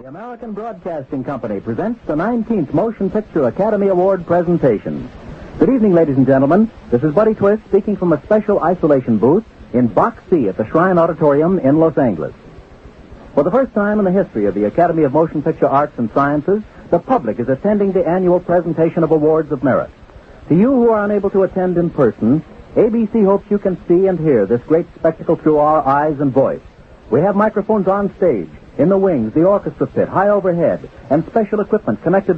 The American Broadcasting Company presents the 19th Motion Picture Academy Award presentation. Good evening, ladies and gentlemen. This is Buddy Twist speaking from a special isolation booth in Box C at the Shrine Auditorium in Los Angeles. For the first time in the history of the Academy of Motion Picture Arts and Sciences, the public is attending the annual presentation of awards of merit. To you who are unable to attend in person, ABC hopes you can see and hear this great spectacle through our eyes and voice. We have microphones on stage, in the wings, the orchestra pit, high overhead, and special equipment connected